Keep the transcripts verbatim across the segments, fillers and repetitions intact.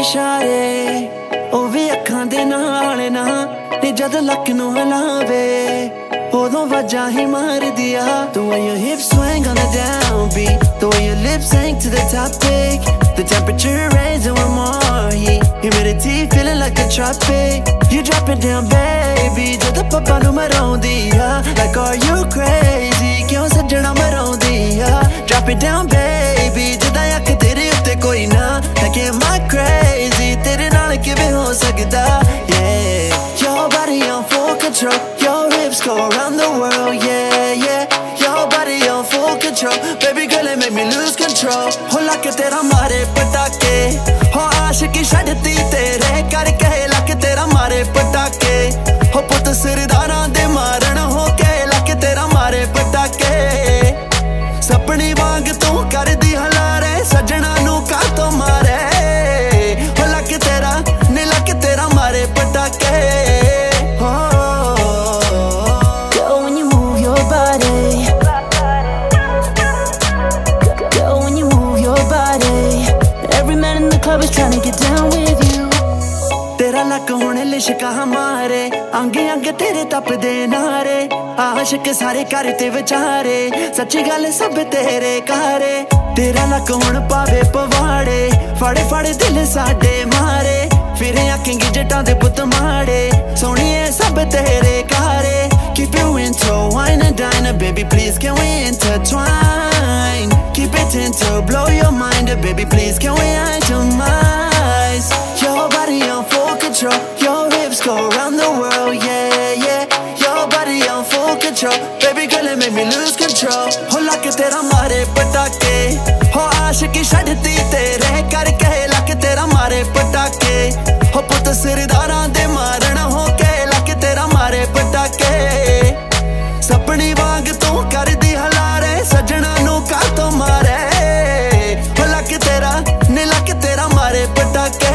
इशारे ਉਹ ਵੀ ਅੱਖਾਂ ਦੇ ਨਾਲ ਨਾ ਨੀ ਜਦ ਲੱਕ ਨੂੰ ਹਲਾਵੇ ਉਦੋਂ ਵਾਜਾਂ ਹੀ ਮਾਰਦੀ ਆ The way your hips swing on the downbeat The way your lips sink to the top peak The temperature raising one more heat Humidity feeling like a tropic You drop it down baby ਜਦ ਪੱਪਾ ਨੂੰ ਮਰਾਉਂਦੀ ਆ Like are you crazy ਕਿਉਂ ਸੱਜਣਾ ਮਰਾਉਂਦੀ ਆ Drop it down baby ਜਦਾਂ ਅੱਖ ਤੇਰੇ ਉੱਤੇ ਕੋਈ ਨਾ Like am I crazy ਤੇਰੇ ਨਾਲ ਕਿਵੇਂ ਹੋ ਸਕਦਾ Yeah Your body on full control Your hips go around the world Yeah yeah Your body on full control Baby girl it make me lose control ਹੋ ਲੱਕ ਤੇਰਾ ਮਾਰੇ ਪਟਾਕੇ ਹੋ ਆਸ਼ਿਕੀ ਛੱਡਤੀ ਤੇਰੇ ਕਰਕੇ ਲੱਕ ਤੇਰਾ ਮਾਰੇ ਪਟਾਕੇ ਹੋ ਪੁੱਤ ਸਰਦਾਰਾਂ ਦੇ ਮਾਰਨ ਹੋ ਕੇ ਲੱਕ ਤੇਰਾ ਮਾਰੇ ਪਟਾਕੇ ਸਪਣੀ ਵਾਂਗ ਤੂੰ ਕਰਦੀ ਹਲਾਰੇ ਸੱਜਣਾ ਨੂੰ ਕਾਤੋਂ ਮਾਰੇ ਹੋ ਲੱਕ ਤੇਰਾ ਨੀ ਲੱਕ ਤੇਰਾ ਮਾਰੇ ਪਟਾਕੇ Girl, when you move your body Girl, when you move your body Every man in the club is trying to get down with you तेरा लक हुण लिशका हमारे अंगे अंग तेरे तपदे नारे आशिक सारे कर ते विचारे सच्ची गल सब तेरे कारे तेरा लक हुण पावे पवाड़े फड़े फड़े दिल साडे मारे फिर आखेंगी जटां दे पुत माड़े सोहणिए सब तेरे कारे Keep you into wine and dine baby please can we intertwine Keep it into blow your mind baby please can we itemize Your body on full control Your hips go around the world yeah yeah Your body on full control Baby girl it make me lose control ho ਲੱਕ ਤੇਰਾ ਮਾਰੇ ਪਟਾਕੇ ਹੋ ਆਸ਼ਿਕੀ ਛੱਡਤੀ ਤੇਰੇ ਕਰਕੇ ਲੱਕ ਤੇਰਾ ਮਾਰੇ ਪਟਾਕੇ ਹੋ ਪੁੱਤ ਸਰਦਾਰਾਂ ਦੇ ਮਾਰਨ ਹੋ ਕੇ ਲੱਕ ਤੇਰਾ ਮਾਰੇ ਪਟਾਕੇ ਸਪਣੀ ਵਾਂਗ ਤੂੰ ਕਰਦੀ ਹਲਾਰੇ ਸੱਜਣਾ ਨੂੰ ਕਾਤੋਂ ਮਾਰੇ ਹੋ ਲੱਕ ਤੇਰਾ ਨੀ ਲੱਕ ਤੇਰਾ ਮਾਰੇ ਪਟਾਕੇ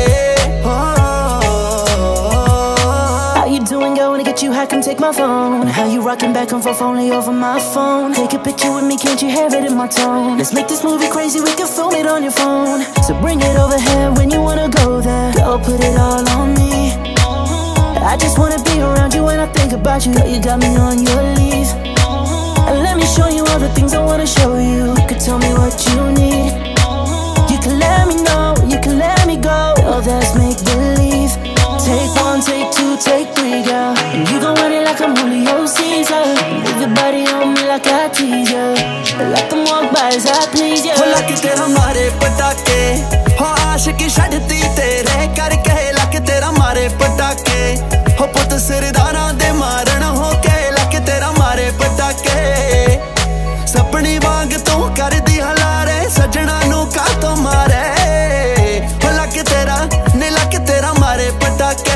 How you doing, girl? Wanna get you high, come take my phone How you rocking back and forth only over my phone Take a picture with me, can't you hear it in my tone Let's make this movie crazy, we can film it on your phone So bring it over here when you wanna go there Girl, put it all on me I just wanna be around you when I think about you Girl, you got me on your leave And let me show you all the things I wanna show you You can tell me what you need You can let me know, you can let me go All that's make-believe Take one, take two, take three, girl And you gon' run it like I'm Julio Caesar Move your body on me like I tease ya Let them walk by as I please ya ਹੋ ਲੱਕ ਤੇਰਾ ਮਾਰੇ ਪਟਾਕੇ ਹੋ ਆਸ਼ਿਕੀ ਛੱਡਤੀ ਤੇਰੇ ਕਰਕੇ ਲੱਕ ਤੇਰਾ ਮਾਰੇ ਪਟਾਕੇ ਹੋ ਪੁੱਤ ਸਰਦਾਰਾਂ ਦੇ ਮਾਰਨ ਹੋ ਕੇ ਲੱਕ ਤੇਰਾ ਮਾਰੇ ਪਟਾਕੇ ਸਪਣੀ ਵਾਂਗ ਤੂੰ ਕਰਦੀ ਹਲਾਰੇ ਸੱਜਣਾ ਨੂੰ ਕਾਤੋਂ ਮਾਰੇ ਹੋ ਲੱਕ ਤੇਰਾ ਨੀ ਲੱਕ ਤੇਰਾ ਮਾਰੇ ਪਟਾਕੇ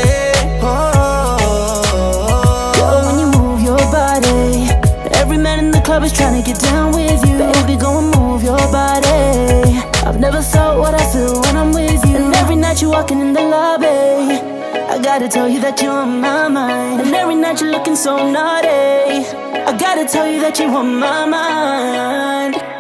Girl, when you move your body Every man in the club is trying to get down with you Baby, go and move your body I've never felt what I feel when I'm with you And every night you're walking in the lobby I gotta tell you that you're on my mind And every night you're looking so naughty I gotta tell you that you're on my mind